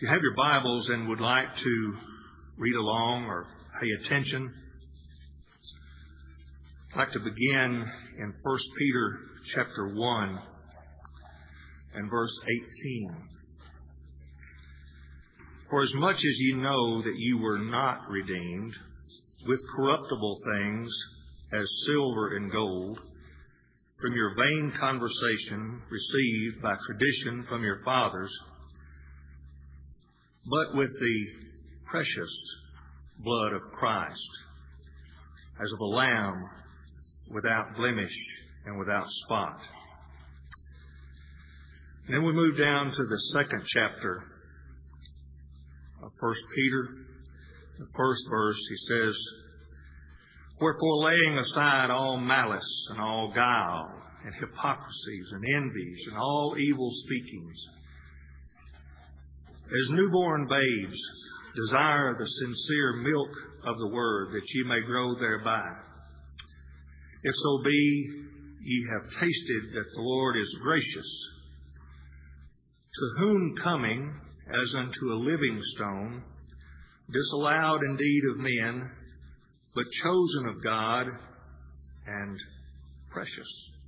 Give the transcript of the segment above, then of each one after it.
you have your Bibles and would like to read along or pay attention, I'd like to begin in 1 Peter chapter 1 and verse 18. For as much as ye know that ye were not redeemed with corruptible things as silver and gold, from your vain conversation received by tradition from your fathers, but with the precious blood of Christ, as of a lamb without blemish and without spot. And then we move down to the second chapter of 1 Peter. The first verse, he says, Wherefore laying aside all malice and all guile and hypocrisies and envies and all evil speakings, as newborn babes, desire the sincere milk of the word, that ye may grow thereby. If so be ye have tasted that the Lord is gracious, to whom coming as unto a living stone, disallowed indeed of men, but chosen of God and precious.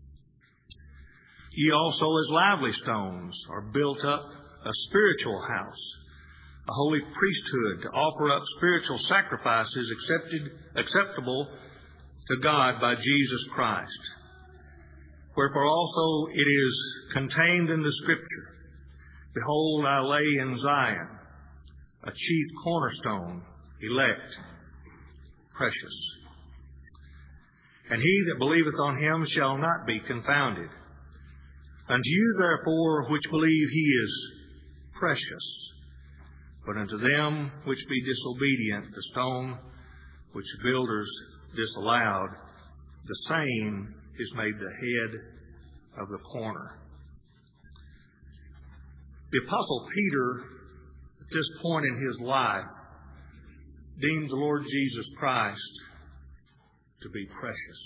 Ye also as lively stones are built up a spiritual house, a holy priesthood, to offer up spiritual sacrifices acceptable to God by Jesus Christ. Wherefore also it is contained in the Scripture, Behold, I lay in Zion a chief cornerstone, elect, precious. And he that believeth on him shall not be confounded. Unto you therefore which believe he is precious. But unto them which be disobedient, the stone which the builders disallowed, the same is made the head of the corner. The Apostle Peter, at this point in his life, deemed the Lord Jesus Christ to be precious.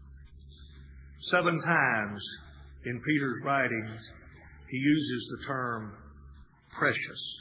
7 times in Peter's writings, he uses the term precious.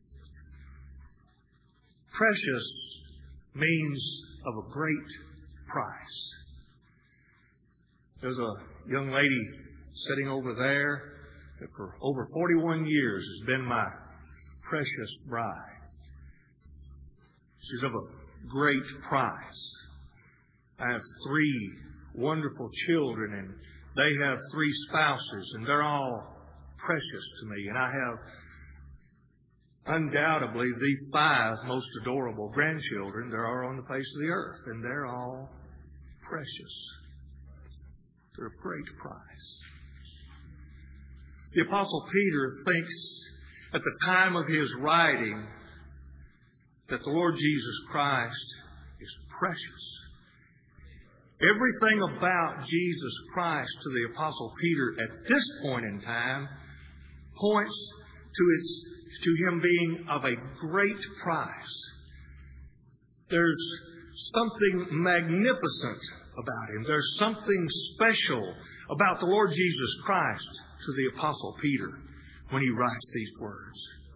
Precious means of a great price. There's a young lady sitting over there that for over 41 years has been my precious bride. She's of a great price. I have 3 wonderful children, and they have 3 spouses, and they're all precious to me. And I have undoubtedly the 5 most adorable grandchildren there are on the face of the earth, and they're all precious. They're of great price. The Apostle Peter thinks at the time of his writing that the Lord Jesus Christ is precious. Everything about Jesus Christ to the Apostle Peter at this point in time points to him being of a great price. There's something magnificent about him. There's something special about the Lord Jesus Christ to the Apostle Peter when he writes these words.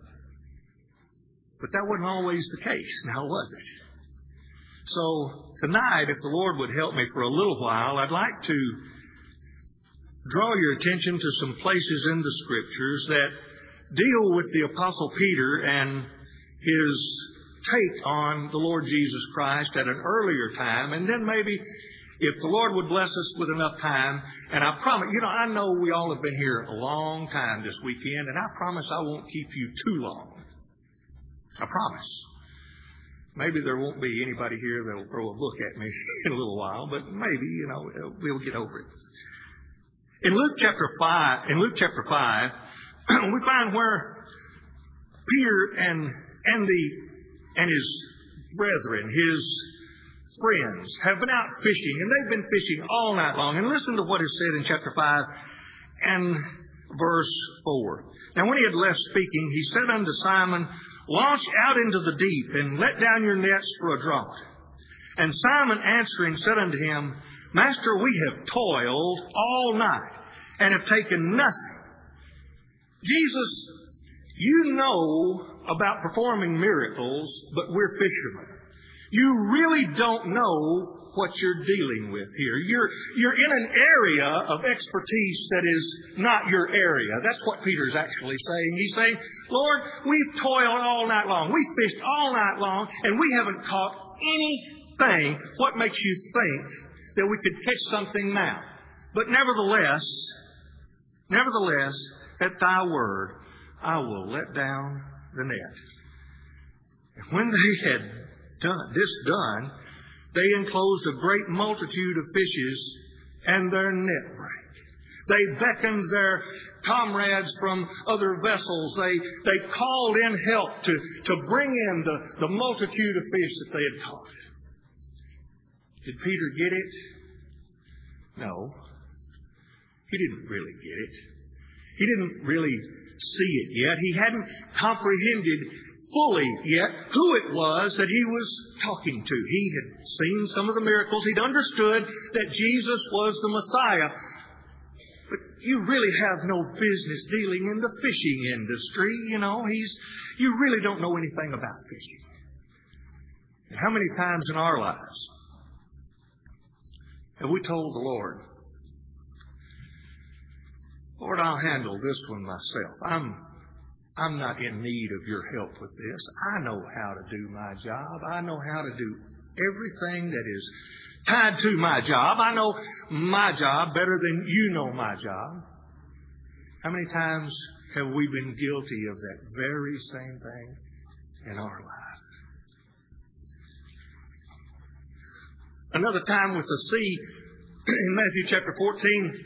But that wasn't always the case, now was it? So tonight, if the Lord would help me for a little while, I'd like to draw your attention to some places in the Scriptures that deal with the Apostle Peter and his take on the Lord Jesus Christ at an earlier time, and then maybe if the Lord would bless us with enough time, and I promise, I know we all have been here a long time this weekend, and I promise I won't keep you too long. I promise. Maybe there won't be anybody here that will throw a book at me in a little while, but maybe, we'll get over it. In Luke chapter 5, we find where Peter and his brethren, his friends, have been out fishing, and they've been fishing all night long. And listen to what is said in chapter 5 and verse 4. Now when he had left speaking, he said unto Simon, Launch out into the deep, and let down your nets for a draught. And Simon answering said unto him, Master, we have toiled all night, and have taken nothing. Jesus, you know about performing miracles, but we're fishermen. You really don't know what you're dealing with here. You're in an area of expertise that is not your area. That's what Peter's actually saying. He's saying, Lord, we've toiled all night long. We've fished all night long, and we haven't caught anything. What makes you think that we could catch something now? But nevertheless, at thy word, I will let down the net. And when they had done, they enclosed a great multitude of fishes, and their net brake. They beckoned their comrades from other vessels. They called in help to bring in the multitude of fish that they had caught. Did Peter get it? No. He didn't really get it. He didn't really see it yet. He hadn't comprehended fully yet who it was that he was talking to. He had seen some of the miracles. He'd understood that Jesus was the Messiah. But you really have no business dealing in the fishing industry. You really don't know anything about fishing. And how many times in our lives have we told the Lord, Lord, I'll handle this one myself. I'm not in need of your help with this. I know how to do my job. I know how to do everything that is tied to my job. I know my job better than you know my job. How many times have we been guilty of that very same thing in our lives? Another time with the sea, in Matthew chapter 14,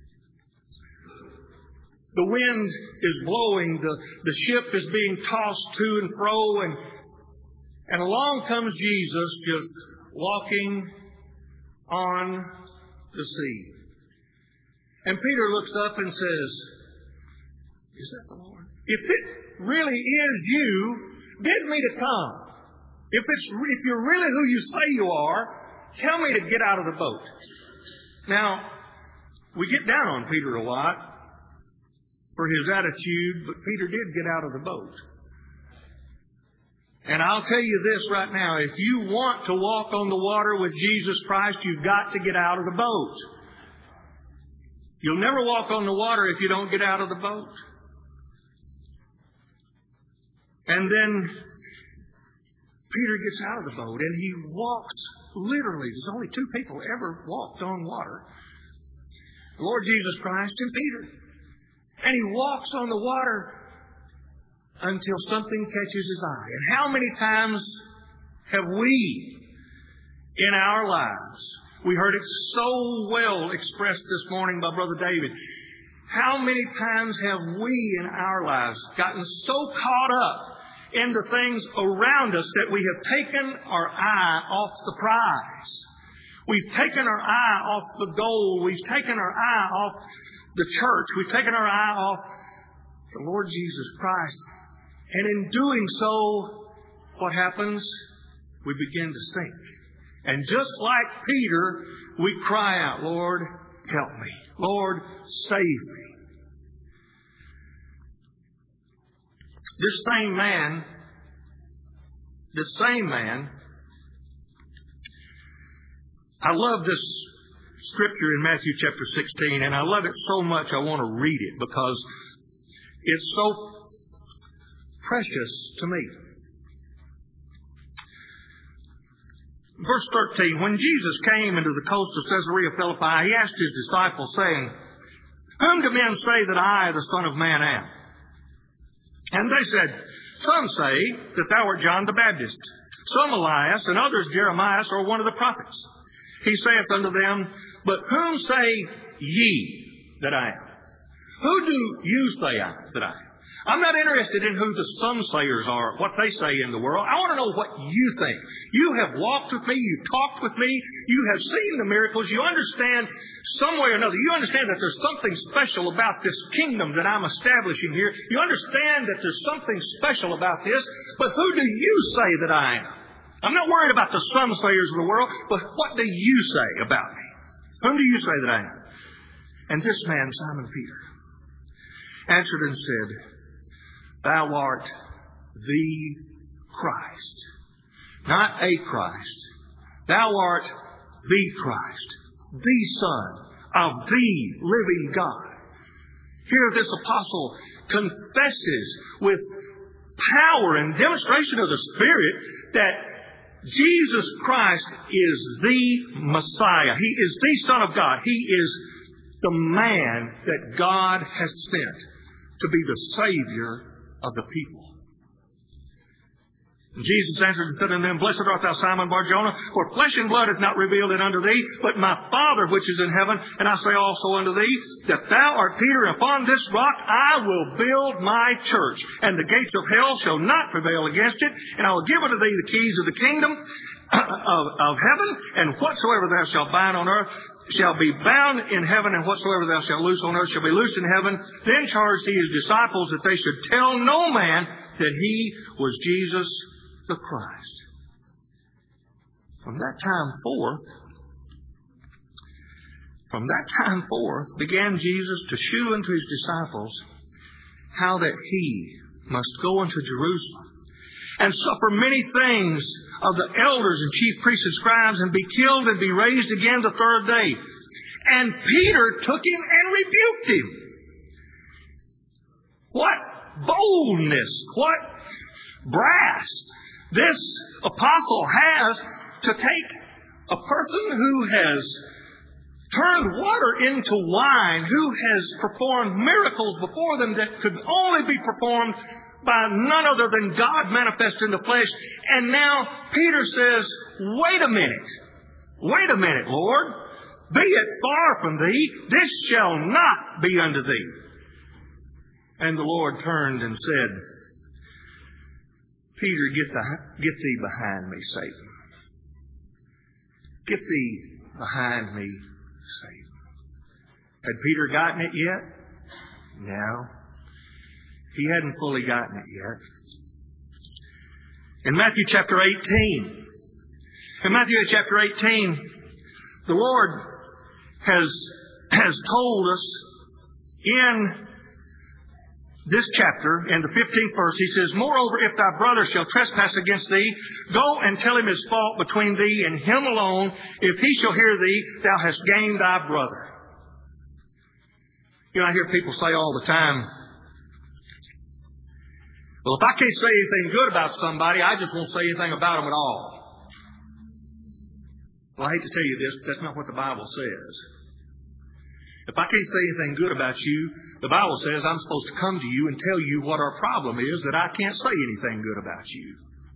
the wind is blowing, the ship is being tossed to and fro, and along comes Jesus just walking on the sea. And Peter looks up and says, is that the Lord? If it really is you, bid me to come. If you're really who you say you are, tell me to get out of the boat. Now, we get down on Peter a lot for his attitude, but Peter did get out of the boat. And I'll tell you this right now, if you want to walk on the water with Jesus Christ, you've got to get out of the boat. You'll never walk on the water if you don't get out of the boat. And then Peter gets out of the boat and he walks literally. There's only two people ever walked on water. The Lord Jesus Christ and Peter. And he walks on the water until something catches his eye. And how many times have we in our lives, we heard it so well expressed this morning by Brother David, how many times have we in our lives gotten so caught up in the things around us that we have taken our eye off the prize? We've taken our eye off the goal. We've taken our eye off the church. We've taken our eye off the Lord Jesus Christ. And in doing so, what happens? We begin to sink. And just like Peter, we cry out, Lord, help me. Lord, save me. This same man, I love this scripture in Matthew chapter 16, and I love it so much I want to read it because it's so precious to me. Verse 13, when Jesus came into the coast of Caesarea Philippi, he asked his disciples, saying, whom do men say that I, the Son of Man, am? And they said, some say that thou art John the Baptist, some Elias, and others Jeremiah or one of the prophets. He saith unto them, but whom say ye that I am? Who do you say that I am? I'm not interested in who the some-sayers are, what they say in the world. I want to know what you think. You have walked with me. You've talked with me. You have seen the miracles. You understand some way or another. You understand that there's something special about this kingdom that I'm establishing here. You understand that there's something special about this. But who do you say that I am? I'm not worried about the some-sayers of the world, but what do you say about me? Whom do you say that I am? And this man, Simon Peter, answered and said, thou art the Christ. Not a Christ. Thou art the Christ, the Son of the living God. Here this apostle confesses with power and demonstration of the Spirit that Jesus Christ is the Messiah. He is the Son of God. He is the man that God has sent to be the Savior of the people. Jesus answered and said unto them, Blessed art thou, Simon Bar-Jonah, for flesh and blood hath not revealed it unto thee, but my Father which is in heaven. And I say also unto thee, that thou art Peter, and upon this rock I will build my church, and the gates of hell shall not prevail against it. And I will give unto thee the keys of the kingdom of heaven, and whatsoever thou shalt bind on earth shall be bound in heaven, and whatsoever thou shalt loose on earth shall be loosed in heaven. Then charged he his disciples that they should tell no man that he was Jesus the Christ. From that time forth, began Jesus to shew unto his disciples how that he must go unto Jerusalem and suffer many things of the elders and chief priests and scribes, and be killed and be raised again the third day. And Peter took him and rebuked him. What boldness, what brass this apostle has to take a person who has turned water into wine, who has performed miracles before them that could only be performed by none other than God manifest in the flesh. And now Peter says, wait a minute, Lord. Be it far from thee. This shall not be unto thee. And the Lord turned and said, Peter, get thee behind me, Satan. Get thee behind me, Satan. Had Peter gotten it yet? No. He hadn't fully gotten it yet. In Matthew chapter 18, the Lord has told us in this chapter, in the 15th verse, He says, Moreover, if thy brother shall trespass against thee, go and tell him his fault between thee and him alone. If he shall hear thee, thou hast gained thy brother. You know, I hear people say all the time, well, if I can't say anything good about somebody, I just won't say anything about them at all. Well, I hate to tell you this, but that's not what the Bible says. If I can't say anything good about you, the Bible says I'm supposed to come to you and tell you what our problem is, that I can't say anything good about you.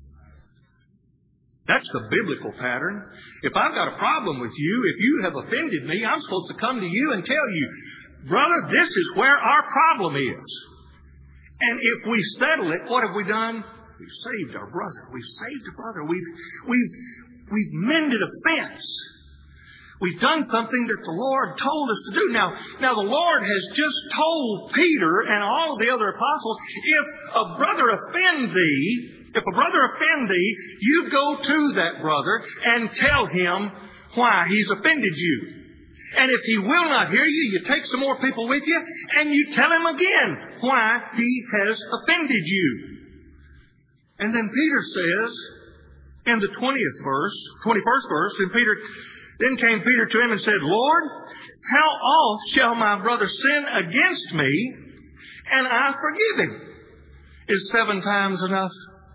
That's the biblical pattern. If I've got a problem with you, if you have offended me, I'm supposed to come to you and tell you, brother, this is where our problem is. And if we settle it, what have we done? We've saved our brother. We've saved a brother. We've mended a fence. We've done something that the Lord told us to do. Now the Lord has just told Peter and all of the other apostles, if a brother offend thee, you go to that brother and tell him why he's offended you. And if he will not hear you, you take some more people with you and you tell him again why he has offended you. And then Peter says in the 21st verse, Then came Peter to him and said, Lord, how oft shall my brother sin against me and I forgive him? Is 7 times enough?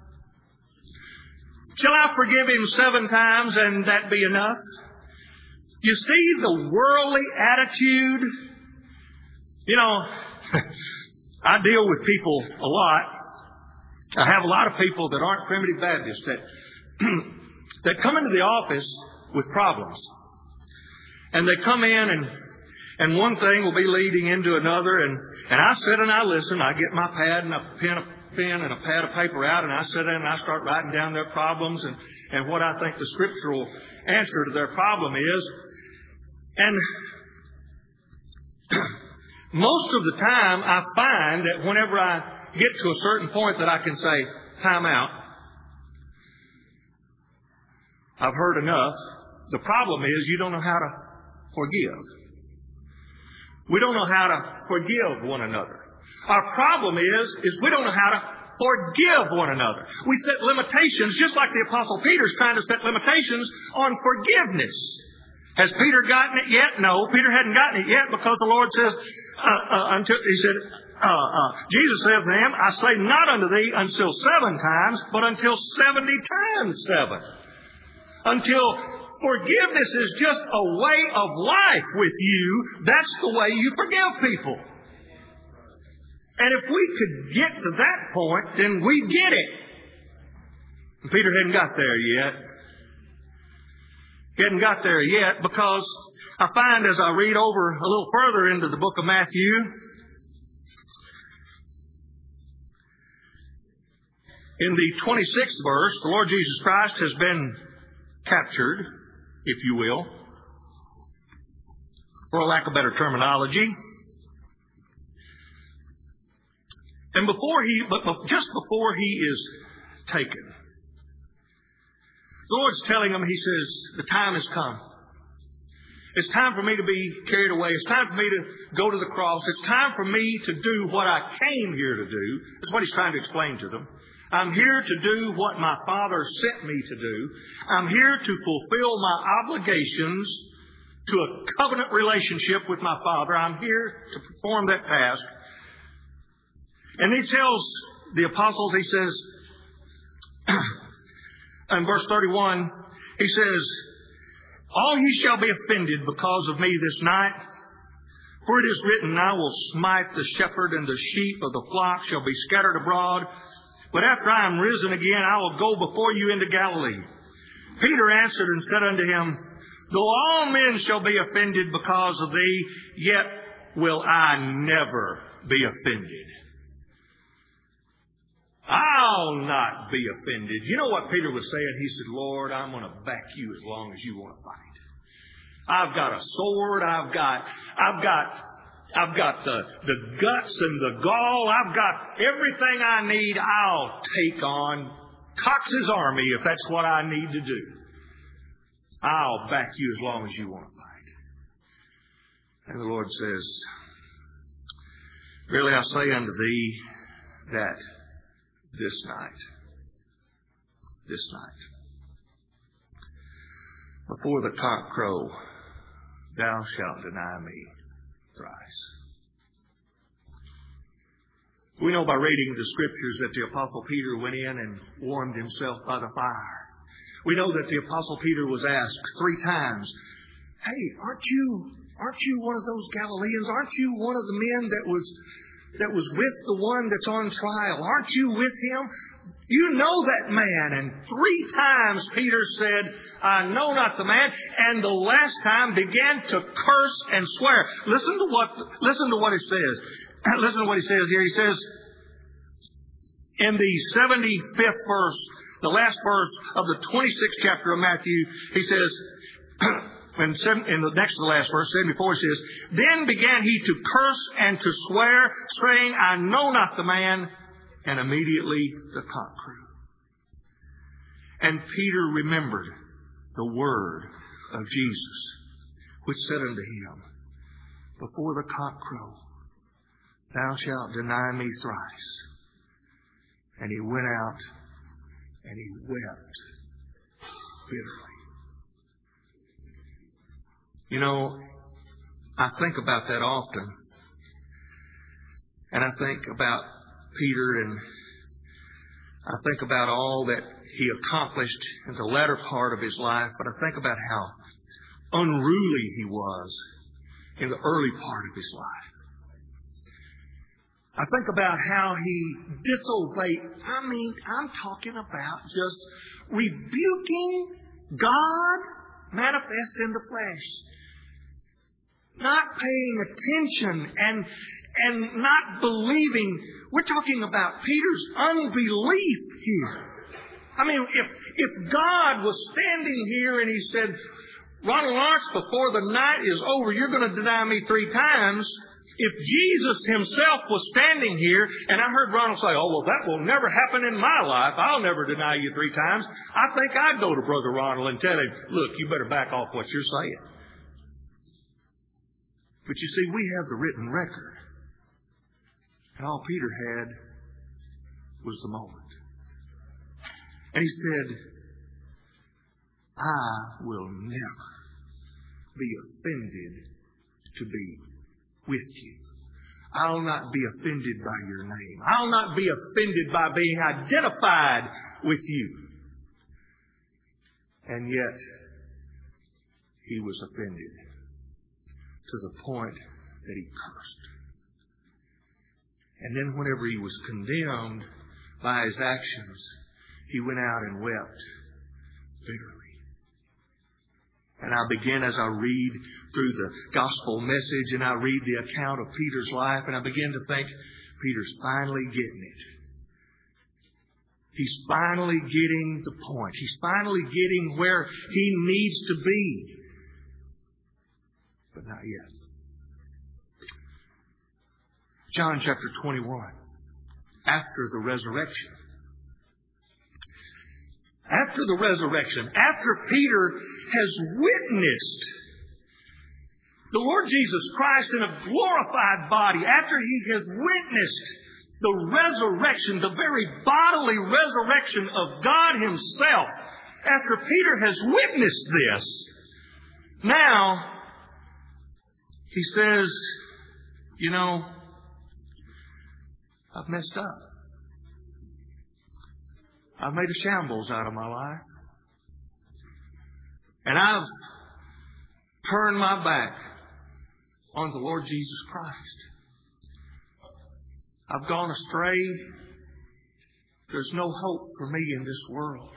Shall I forgive him 7 times and that be enough? You see the worldly attitude? You know, I deal with people a lot. I have a lot of people that aren't Primitive Baptists that come into the office with problems. And they come in and one thing will be leading into another, and I sit and I listen. I get my pad and a pen and a pad of paper out, and I sit in and I start writing down their problems and what I think the scriptural answer to their problem is. And most of the time I find that whenever I get to a certain point that I can say, time out, I've heard enough. The problem is you don't know how to forgive. We don't know how to forgive one another. Our problem is we don't know how to forgive one another. We set limitations, just like the Apostle Peter's trying to set limitations on forgiveness. Has Peter gotten it yet? No, Peter hadn't gotten it yet, because the Lord says, Jesus says to him, I say not unto thee until 7 times, but until 70 times 7. Until forgiveness is just a way of life with you, that's the way you forgive people. And if we could get to that point, then we'd get it. And Peter hadn't got there yet. He hadn't got there yet, because I find as I read over a little further into the book of Matthew, in the 26th verse, the Lord Jesus Christ has been captured, if you will, for a lack of better terminology. And just before he is taken, the Lord's telling him, He says, the time has come. It's time for me to be carried away. It's time for me to go to the cross. It's time for me to do what I came here to do. That's what He's trying to explain to them. I'm here to do what my Father sent me to do. I'm here to fulfill my obligations to a covenant relationship with my Father. I'm here to perform that task. And He tells the apostles, He says, in verse 31, He says, all ye shall be offended because of me this night. For it is written, I will smite the shepherd, and the sheep of the flock shall be scattered abroad. But after I am risen again, I will go before you into Galilee. Peter answered and said unto him, though all men shall be offended because of thee, yet will I never be offended. I'll not be offended. You know what Peter was saying? He said, Lord, I'm going to back you as long as you want to fight. I've got a sword. I've got the guts and the gall. I've got everything I need. I'll take on Cox's army if that's what I need to do. I'll back you as long as you want to fight. And the Lord says, verily I say unto thee that this night, before the cock crow, thou shalt deny me thrice. We know by reading the Scriptures that the Apostle Peter went in and warmed himself by the fire. We know that the Apostle Peter was asked 3 times, hey, aren't you one of those Galileans? Aren't you one of the men that was with the one that's on trial? Aren't you with him? You know that man. And 3 times Peter said, I know not the man. And the last time began to curse and swear. Listen to what it says. Listen to what he says here. He says in the 75th verse, the last verse of the 26th chapter of Matthew, he says, in the next to the last verse, 74, he says, then began he to curse and to swear, saying, I know not the man. And immediately the cock crew. And Peter remembered the word of Jesus, which said unto him, before the cock crow, thou shalt deny me thrice. And he went out and he wept bitterly. You know, I think about that often. And I think about Peter, and I think about all that he accomplished in the latter part of his life, but I think about how unruly he was in the early part of his life. I think about how he disobeyed. I'm talking about just rebuking God manifest in the flesh. Not paying attention and not believing. We're talking about Peter's unbelief here. I mean, if God was standing here and He said, Ronald Lawrence, before the night is over, you're going to deny me 3 times. If Jesus Himself was standing here, and I heard Ronald say, oh, well, that will never happen in my life. I'll never deny you 3 times. I think I'd go to Brother Ronald and tell him, look, you better back off what you're saying. But you see, we have the written record. And all Peter had was the moment. And he said, I will never be offended to be with you. I'll not be offended by your name. I'll not be offended by being identified with you. And yet, he was offended to the point that he cursed. And then whenever he was condemned by his actions, he went out and wept bitterly. And I begin, as I read through the gospel message and I read the account of Peter's life, and I begin to think, Peter's finally getting it. He's finally getting the point. He's finally getting where he needs to be. But not yet. John chapter 21. After the resurrection. After the resurrection, after Peter has witnessed the Lord Jesus Christ in a glorified body, after he has witnessed the resurrection, the very bodily resurrection of God Himself, after Peter has witnessed this, now he says, you know, I've messed up. I've made a shambles out of my life. And I've turned my back on the Lord Jesus Christ. I've gone astray. There's no hope for me in this world.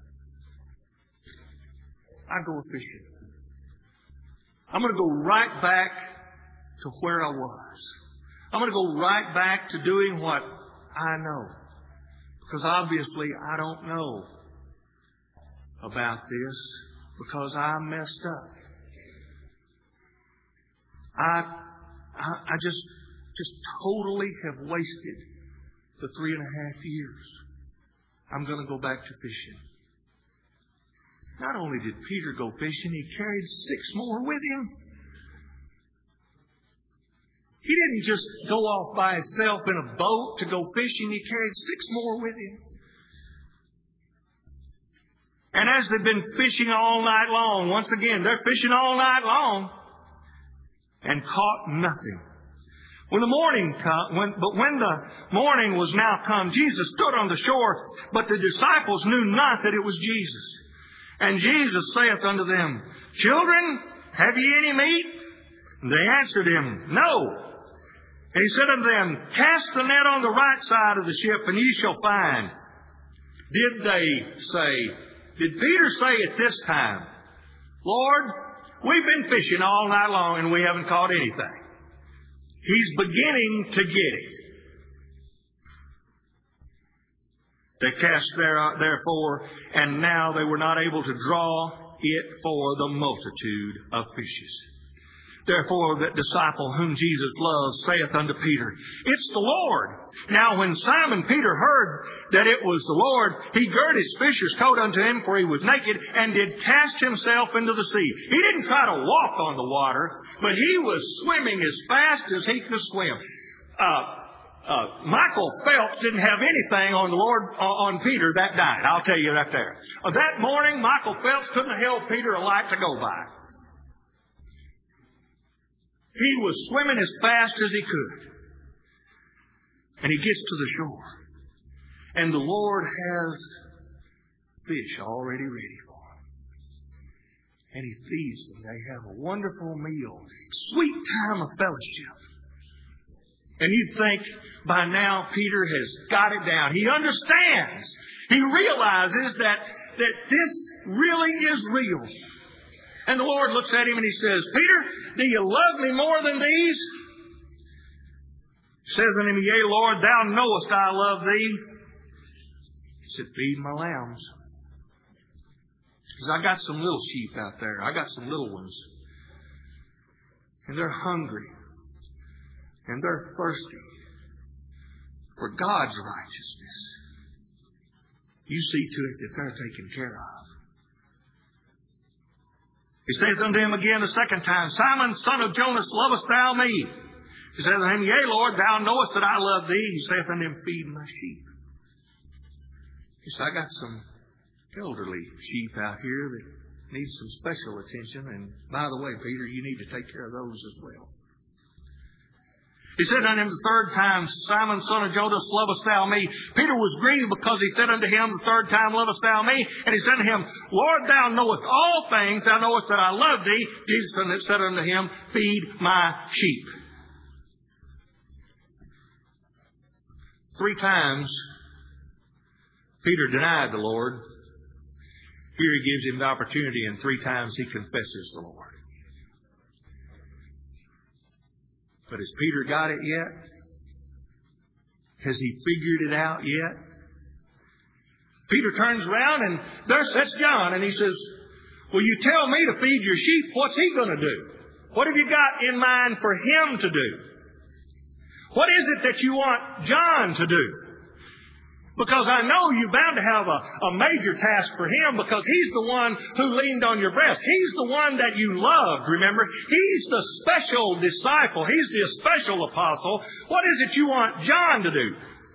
I go fishing. I'm going to go right back to where I was. I'm going to go right back to doing what I know. Because obviously I don't know about this because I messed up. I just totally have wasted the 3.5 years. I'm going to go back to fishing. Not only did Peter go fishing, he carried 6 more with him. He didn't just go off by himself in a boat to go fishing. He carried 6 more with him. And as they've been fishing all night long, once again, they're fishing all night long and caught nothing. When the morning was now come, Jesus stood on the shore, but the disciples knew not that it was Jesus. And Jesus saith unto them, Children, have ye any meat? And they answered him, No. And he said unto them, Cast the net on the right side of the ship, and ye shall find. Did Peter say at this time, Lord, we've been fishing all night long and we haven't caught anything? He's beginning to get it. They cast therefore, and now they were not able to draw it for the multitude of fishes. Therefore, that disciple whom Jesus loved saith unto Peter, It's the Lord. Now when Simon Peter heard that it was the Lord, he girt his fisher's coat unto him, for he was naked, and did cast himself into the sea. He didn't try to walk on the water, but he was swimming as fast as he could swim. Michael Phelps didn't have anything on Peter that night. I'll tell you that there. That morning, Michael Phelps couldn't have held Peter a light to go by. He was swimming as fast as he could. And he gets to the shore. And the Lord has fish already ready for him. And he feeds them. They have a wonderful meal. Sweet time of fellowship. And you'd think by now Peter has got it down. He understands. He realizes that this really is real. And the Lord looks at him and He says, Peter, do you love me more than these? He says unto him, Yea, Lord, thou knowest I love thee. He said, Feed my lambs. Because I got some little sheep out there. I got some little ones. And they're hungry. And they're thirsty for God's righteousness. You see to it that they're taken care of. He saith unto him again the second time, Simon, son of Jonas, lovest thou me? He saith unto him, Yea, Lord, thou knowest that I love thee. He saith unto him, Feed my sheep. He said, I got some elderly sheep out here that need some special attention. And by the way, Peter, you need to take care of those as well. He said unto him the third time, Simon, son of Jonas, lovest thou me? Peter was grieved because he said unto him the third time, lovest thou me? And he said unto him, Lord, thou knowest all things. Thou knowest that I love thee. Jesus said unto him, feed my sheep. 3 times Peter denied the Lord. Here he gives him the opportunity, and 3 times he confesses the Lord. But has Peter got it yet? Has he figured it out yet? Peter turns around and there sits John and he says, will you tell me to feed your sheep? What's he going to do? What have you got in mind for him to do? What is it that you want John to do? Because I know you're bound to have a major task for him, because he's the one who leaned on your breast. He's the one that you loved, remember? He's the special disciple. He's the special apostle. What is it you want John to do?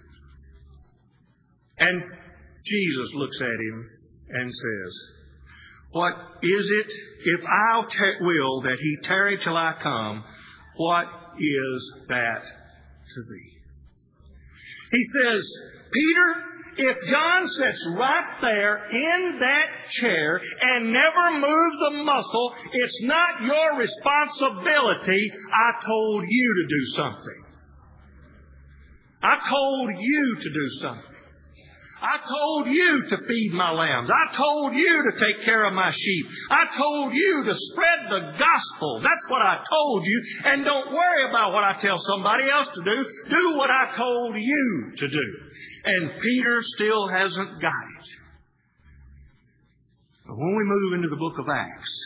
And Jesus looks at him and says, what is it, if I will that he tarry till I come, what is that to thee? He says, Peter, if John sits right there in that chair and never moves the muscle, it's not your responsibility. I told you to do something. I told you to do something. I told you to feed my lambs. I told you to take care of my sheep. I told you to spread the gospel. That's what I told you. And don't worry about what I tell somebody else to do. Do what I told you to do. And Peter still hasn't got it. But when we move into the book of Acts,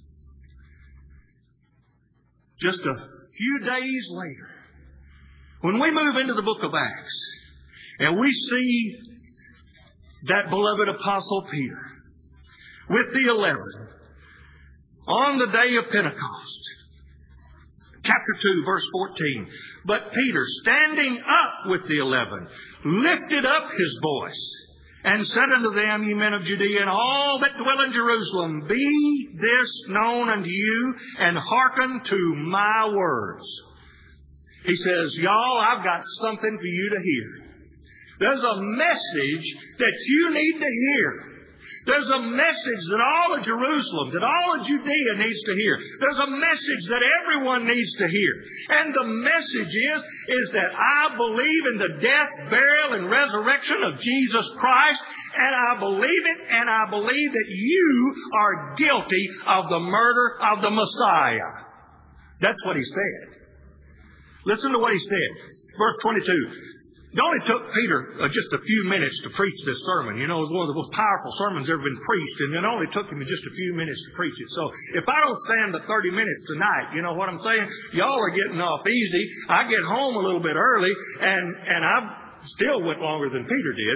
just a few days later, when we move into the book of Acts, and we see that beloved apostle Peter with the 11 on the day of Pentecost. Chapter 2, verse 14. But Peter, standing up with the 11, lifted up his voice and said unto them, ye men of Judea and all that dwell in Jerusalem, be this known unto you, and hearken to my words. He says, y'all, I've got something for you to hear. There's a message that you need to hear. There's a message that all of Jerusalem, that all of Judea needs to hear. There's a message that everyone needs to hear. And the message is that I believe in the death, burial, and resurrection of Jesus Christ. And I believe it, and I believe that you are guilty of the murder of the Messiah. That's what he said. Listen to what he said. Verse 22. It only took Peter just a few minutes to preach this sermon. You know, it was one of the most powerful sermons ever been preached, and it only took him just a few minutes to preach it. So if I don't stand the 30 minutes tonight, you know what I'm saying? Y'all are getting off easy. I get home a little bit early, and I still went longer than Peter did.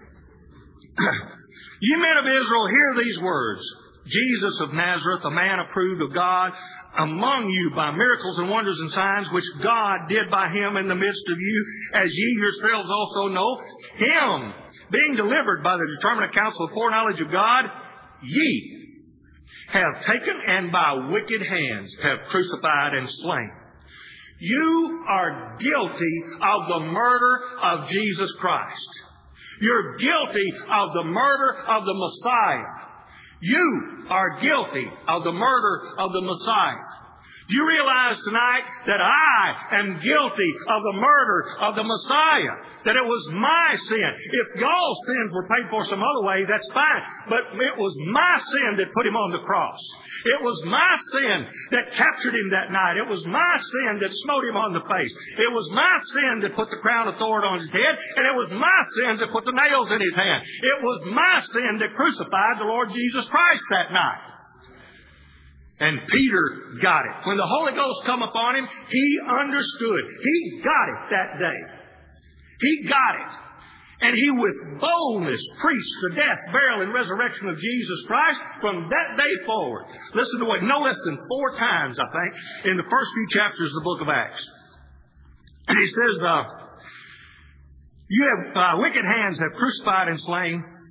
Ye men of Israel, hear these words. Jesus of Nazareth, a man approved of God among you by miracles and wonders and signs which God did by him in the midst of you, as ye yourselves also know, him being delivered by the determinate counsel of foreknowledge of God, ye have taken and by wicked hands have crucified and slain. You are guilty of the murder of Jesus Christ. You're guilty of the murder of the Messiah. You are guilty of the murder of the Messiah. Do you realize tonight that I am guilty of the murder of the Messiah? That it was my sin. If y'all's sins were paid for some other way, that's fine. But it was my sin that put him on the cross. It was my sin that captured him that night. It was my sin that smote him on the face. It was my sin that put the crown of thorns on his head. And it was my sin that put the nails in his hand. It was my sin that crucified the Lord Jesus Christ that night. And Peter got it. When the Holy Ghost come upon him, he understood. He got it that day. He got it. And he with boldness preached the death, burial, and resurrection of Jesus Christ from that day forward. Listen to what, no less than 4 times, I think, in the first few chapters of the book of Acts. And he says, you have wicked hands have crucified and slain.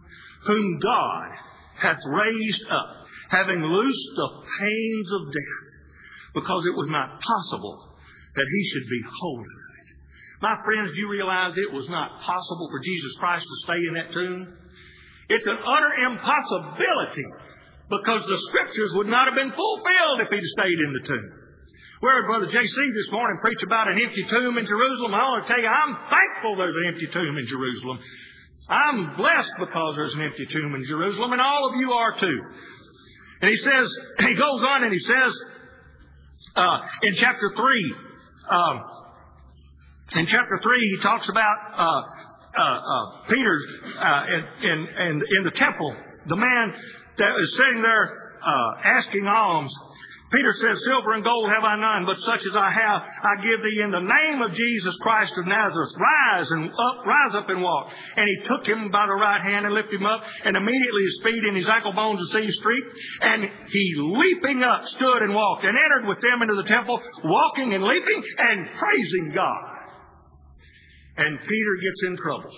whom God hath raised up, having loosed the pains of death, because it was not possible that he should be holden of it. My friends, do you realize it was not possible for Jesus Christ to stay in that tomb? It's an utter impossibility, because the Scriptures would not have been fulfilled if he'd stayed in the tomb. We heard Brother J.C. this morning preach about an empty tomb in Jerusalem. I want to tell you, I'm thankful there's an empty tomb in Jerusalem. I'm blessed because there's an empty tomb in Jerusalem, and all of you are too. And he goes on and he says, in chapter 3, he talks about Peter in the temple, the man that is sitting there asking alms. Peter says, silver and gold have I none, but such as I have, I give thee in the name of Jesus Christ of Nazareth. Rise up and walk. And he took him by the right hand and lifted him up, and immediately his feet and his ankle bones received strength. And he, leaping up, stood and walked, and entered with them into the temple, walking and leaping and praising God. And Peter gets in trouble.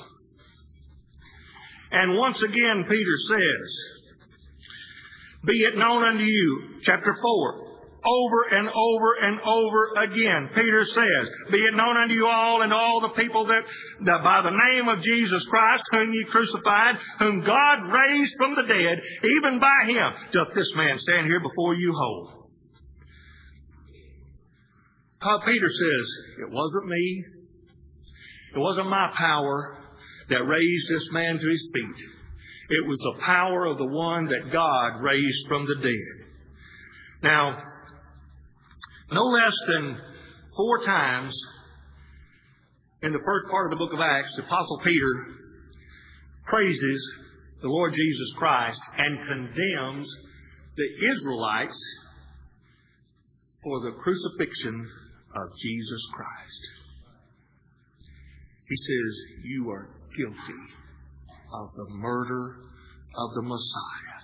And once again, Peter says, be it known unto you, chapter 4, over and over and over again, Peter says, be it known unto you all and all the people that by the name of Jesus Christ, whom ye crucified, whom God raised from the dead, even by him doth this man stand here before you whole. Peter says, it wasn't me. It wasn't my power that raised this man to his feet. It was the power of the one that God raised from the dead. Now, no less than 4 times in the first part of the book of Acts, the Apostle Peter praises the Lord Jesus Christ and condemns the Israelites for the crucifixion of Jesus Christ. He says, you are guilty of the murder of the Messiah.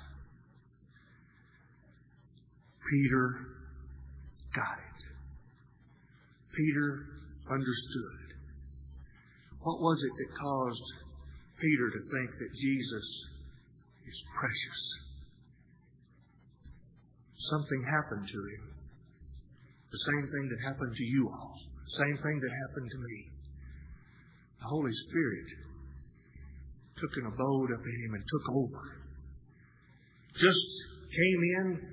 Peter got it. Peter understood. What was it that caused Peter to think that Jesus is precious? Something happened to him. The same thing that happened to you all. The same thing that happened to me. The Holy Spirit took an abode up in him and took over. Just came in,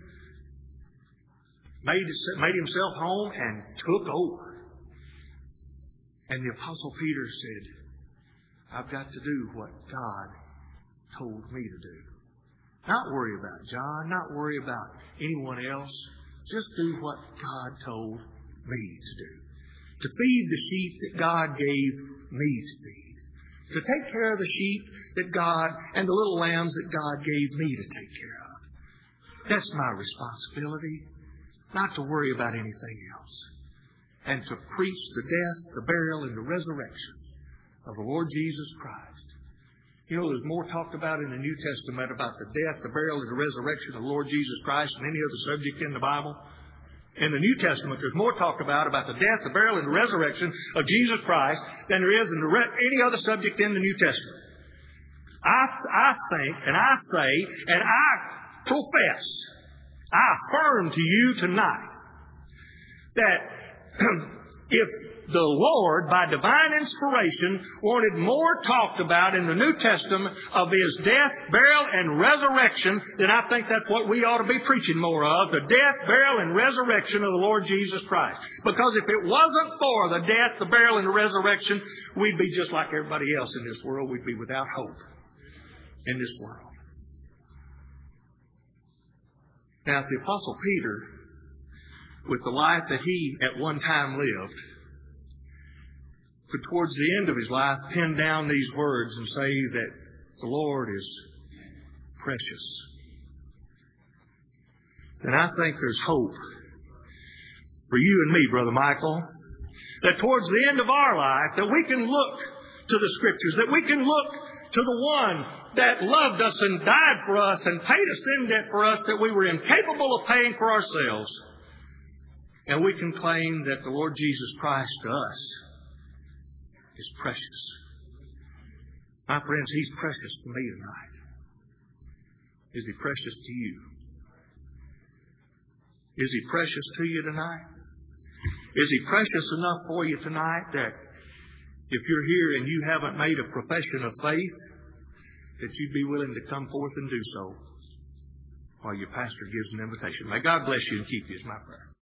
made himself home, and took over. And the Apostle Peter said, I've got to do what God told me to do. Not worry about John, not worry about anyone else. Just do what God told me to do. To feed the sheep that God gave me to feed. To take care of the sheep that God and the little lambs that God gave me to take care of. That's my responsibility. Not to worry about anything else. And to preach the death, the burial, and the resurrection of the Lord Jesus Christ. You know, there's more talked about in the New Testament about the death, the burial, and the resurrection of the Lord Jesus Christ than any other subject in the Bible. In the New Testament, there's more talked about the death, the burial, and the resurrection of Jesus Christ than there is in any other subject in the New Testament. I think, and I say, and I profess, I affirm to you tonight that if the Lord, by divine inspiration, wanted more talked about in the New Testament of His death, burial, and resurrection, then I think that's what we ought to be preaching more of, the death, burial, and resurrection of the Lord Jesus Christ. Because if it wasn't for the death, the burial, and the resurrection, we'd be just like everybody else in this world. We'd be without hope in this world. Now, if the Apostle Peter, with the life that he at one time lived, could towards the end of his life pen down these words and say that the Lord is precious, then I think there's hope for you and me, Brother Michael, that towards the end of our life that we can look to the Scriptures, that we can look to the one that loved us and died for us and paid a sin debt for us that we were incapable of paying for ourselves. And we can claim that the Lord Jesus Christ to us is precious. My friends, He's precious to me tonight. Is He precious to you? Is He precious to you tonight? Is He precious enough for you tonight that if you're here and you haven't made a profession of faith, that you'd be willing to come forth and do so while your pastor gives an invitation? May God bless you and keep you is my prayer.